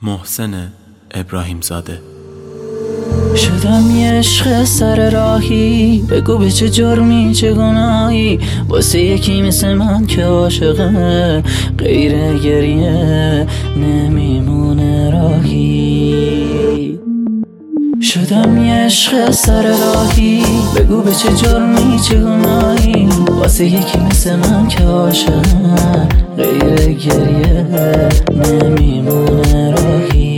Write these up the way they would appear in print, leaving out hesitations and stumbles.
محسن ابراهیم زاده. شدم یه عشق سر راهی، بگو به چه جرمی چه گناهی، واسه یکی مثل من که عاشقه غیر گریه نمیمونه راهی. شدم یه عشق سر راهی، بگو به چه جرمی چه گناهی، واسه یکی مثل من که عاشقه غیر گریه نمیمونه راهی.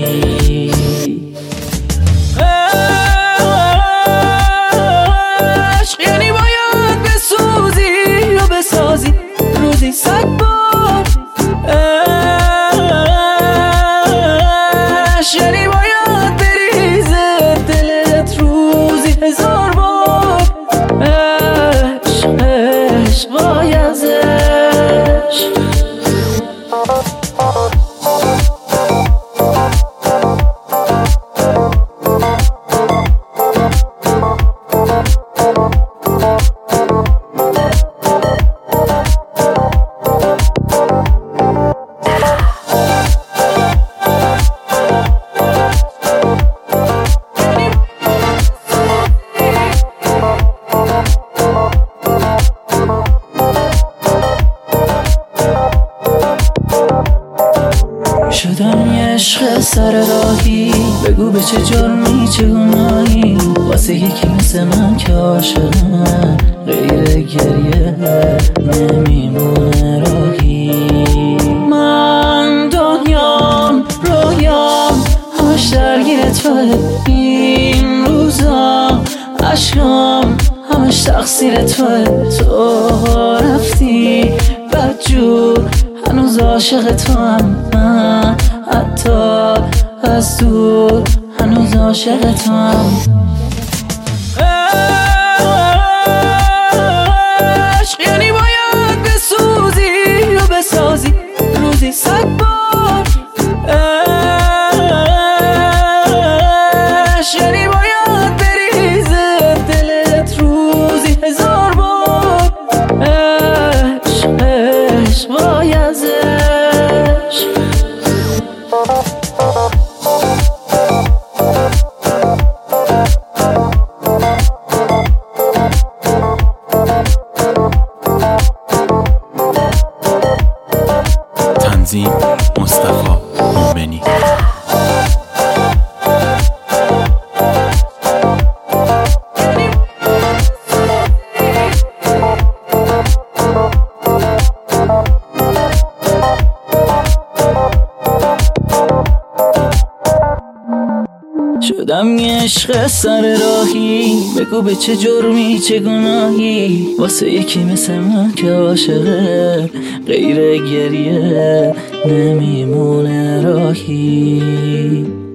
روزی 100 بار عشق، یعنی باید بریزه دلت روزی 1000 بار. عشق وای از عشق. شدم یه عشق سر راهی، بگو به چه جرمی چه گناهی، واسه یکی مثل من که عاشقه غیر گریه نمیمونه راهی. من دنیام رویام همش درگیر توه، این روزا عشقام همش تقصیر توه. تو رفتی بدجور هنوز عاشق تو هم، من حتی از دور هنوز عاشق تو هم. عشق یعنی باید بسوزی و بسازی روزی 100 بار. عشق یعنی باید بریزه دلت روزی 1000 بار. عشق وای از عشق. تنظیم مصطفی مومنی. شدم یه عشق سر راهی، بگو به چه جرمی چه گناهی، واسه یکی مثل من که عاشقه غیر گریه نمیمونه راهی.